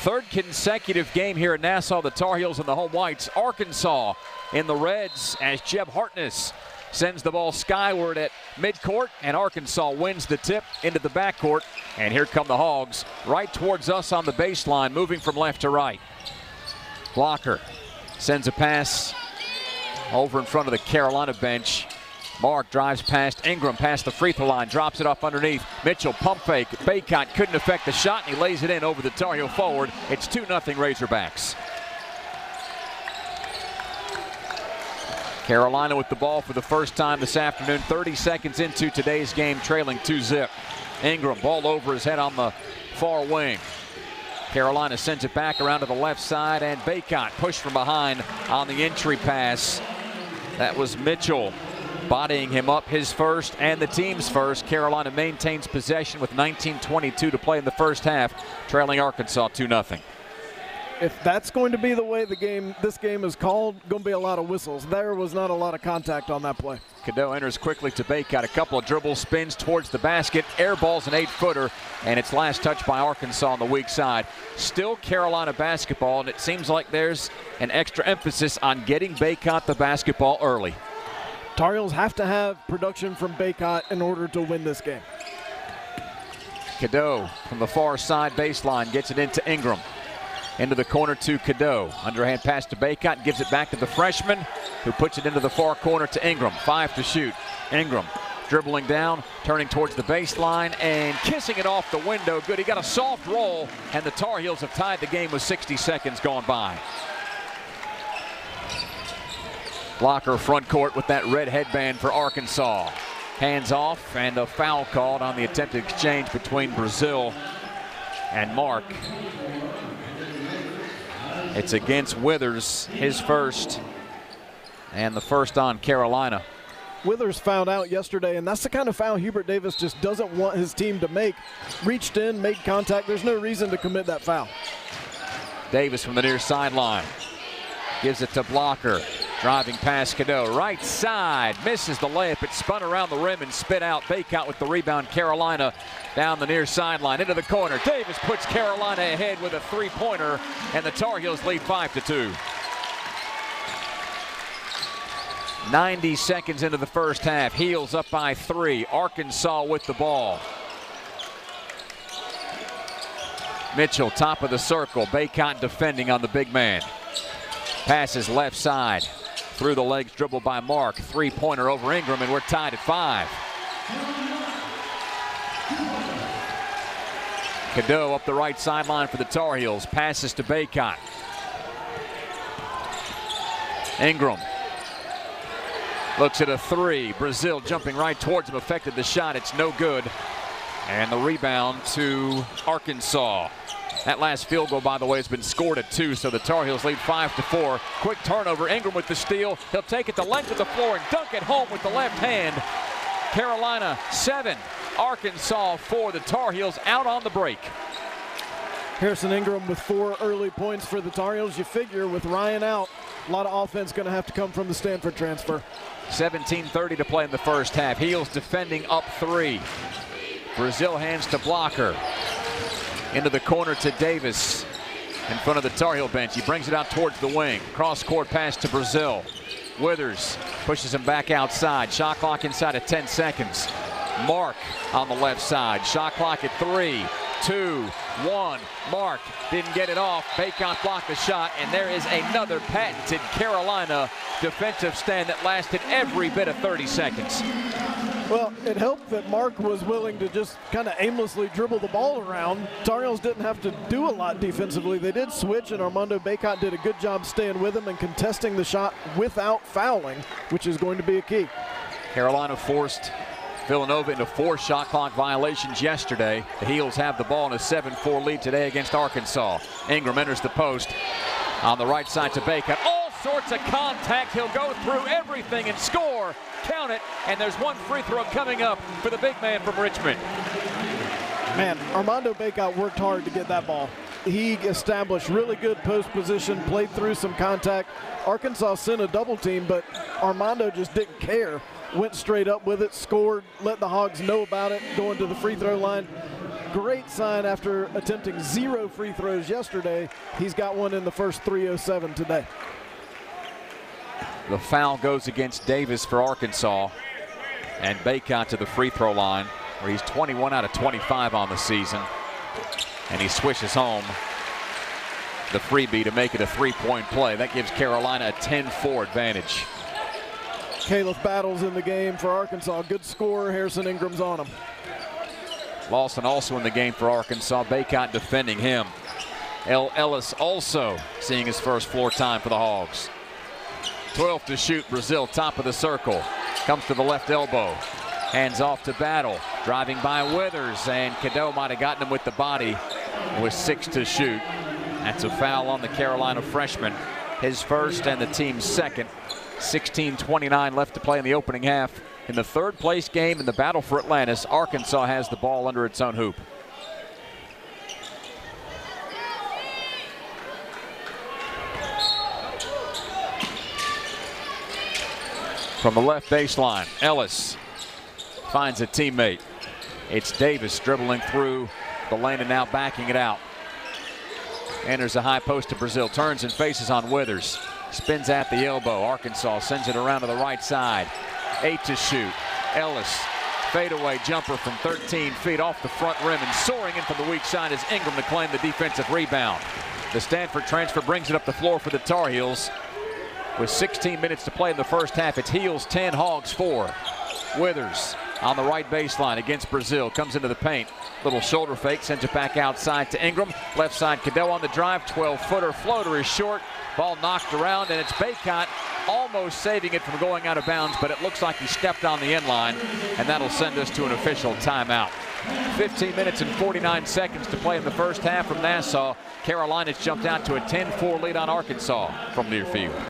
Third consecutive game here in Nassau, the Tar Heels and the home whites. Arkansas in the reds as Jeb Hartness sends the ball skyward at midcourt, and Arkansas wins the tip into the backcourt. And here come the Hogs right towards us on the baseline, moving from left to right. Blocker sends a pass over in front of the Carolina bench. Mark drives past Ingram, past the free throw line, drops it off underneath. Mitchell pump fake. Bacot couldn't affect the shot, and he lays it in over the Tar Heel forward. It's 2-0 Razorbacks. Carolina with the ball for the first time this afternoon, 30 seconds into today's game, trailing 2-0. Ingram, ball over his head on the far wing. Carolina sends it back around to the left side, and Bacot pushed from behind on the entry pass. That was Mitchell bodying him up, his first and the team's first. Carolina maintains possession with 19:22 to play in the first half, trailing Arkansas 2-0. If that's going to be the way this game is called, going to be a lot of whistles. There was not a lot of contact on that play. Cadeau enters quickly to Bacot. A couple of dribble spins towards the basket. Airballs an 8-footer, and it's last touched by Arkansas on the weak side. Still Carolina basketball, and it seems like there's an extra emphasis on getting Bacot the basketball early. Tar Heels have to have production from Bacot in order to win this game. Cadeau from the far side baseline gets it into Ingram. Into the corner to Cadeau. Underhand pass to Bacot, gives it back to the freshman, who puts it into the far corner to Ingram. 5 to shoot. Ingram dribbling down, turning towards the baseline, and kissing it off the window. Good. He got a soft roll, and the Tar Heels have tied the game with 60 seconds gone by. Blocker front court with that red headband for Arkansas. Hands off, and a foul called on the attempted exchange between Brazil and Mark. It's against Withers, his first, and the first on Carolina. Withers fouled out yesterday, and that's the kind of foul Hubert Davis just doesn't want his team to make. Reached in, made contact. There's no reason to commit that foul. Davis from the near sideline. Gives it to Blocker. Driving past Cadeau. Right side. Misses the layup. It spun around the rim and spit out. Bacot with the rebound. Carolina down the near sideline. Into the corner. Davis puts Carolina ahead with a three-pointer, and the Tar Heels lead 5-2. 90 seconds into the first half. Heels up by 3. Arkansas with the ball. Mitchell, top of the circle. Bacot defending on the big man. Passes left side. Through the legs, dribbled by Mark. Three-pointer over Ingram, and we're tied at 5. Cadeau up the right sideline for the Tar Heels. Passes to Bacot. Ingram looks at a 3. Brazil jumping right towards him, affected the shot. It's no good. And the rebound to Arkansas. That last field goal, by the way, has been scored at 2, so the Tar Heels lead 5-4. Quick turnover. Ingram with the steal. He'll take it the length of the floor and dunk it home with the left hand. Carolina 7, Arkansas 4. The Tar Heels out on the break. Harrison Ingram with 4 early points for the Tar Heels. You figure with Ryan out, a lot of offense going to have to come from the Stanford transfer. 17:30 to play in the first half. Heels defending up 3. Brazil hands to Blocker. Into the corner to Davis in front of the Tar Heel bench. He brings it out towards the wing. Cross-court pass to Brazil. Withers pushes him back outside. Shot clock inside of 10 seconds. Mark on the left side. Shot clock at 3, 2, 1. Mark didn't get it off. Bacot blocked the shot, and there is another patented Carolina defensive stand that lasted every bit of 30 seconds. Well, it helped that Mark was willing to just kind of aimlessly dribble the ball around. Tar Heels didn't have to do a lot defensively. They did switch, and Armando Bacot did a good job staying with him and contesting the shot without fouling, which is going to be a key. Carolina forced Villanova into 4 shot clock violations yesterday. The Heels have the ball in a 7-4 lead today against Arkansas. Ingram enters the post on the right side to Bacot. All sorts of contact. He'll go through everything and score. Count it, and there's one free throw coming up for the big man from Richmond. Man, Armando Bacot worked hard to get that ball. He established really good post position, played through some contact. Arkansas sent a double team, but Armando just didn't care. Went straight up with it, scored, let the Hogs know about it, going to the free throw line. great sign after attempting 0 free throws yesterday. He's got one in the first 3:07 today. The foul goes against Davis for Arkansas, and Bacot to the free throw line, where he's 21 out of 25 on the season, and he swishes home the freebie to make it a 3-point play. That gives Carolina a 10-4 advantage. Caleb Battles in the game for Arkansas. Good scorer. Harrison Ingram's on him. Lawson also in the game for Arkansas. Bacot defending him. Ellis also seeing his first floor time for the Hogs. 12 to shoot. Brazile top of the circle. Comes to the left elbow. Hands off to Battle. Driving by Withers, and Cadeau might have gotten him with the body with 6 to shoot. That's a foul on the Carolina freshman. His first and the team's second. 16:29 left to play in the opening half. In the third place game in the battle for Atlantis, Arkansas has the ball under its own hoop. From the left baseline, Ellis finds a teammate. It's Davis dribbling through the lane and now backing it out. Enters a high post to Brazile, turns and faces on Withers. Spins at the elbow. Arkansas sends it around to the right side. 8 to shoot. Ellis, fadeaway jumper from 13 feet off the front rim, and soaring in from the weak side is Ingram to claim the defensive rebound. The Stanford transfer brings it up the floor for the Tar Heels. With 16 minutes to play in the first half, it's Heels 10, Hogs 4. Withers on the right baseline against Brazile. Comes into the paint. Little shoulder fake, sends it back outside to Ingram. Left side, Cadeau on the drive. 12-footer floater is short. Ball knocked around, and it's Bacot almost saving it from going out of bounds, but it looks like he stepped on the end line, and that'll send us to an official timeout. 15 minutes and 49 seconds to play in the first half from Nassau. Carolina's jumped out to a 10-4 lead on Arkansas from near field.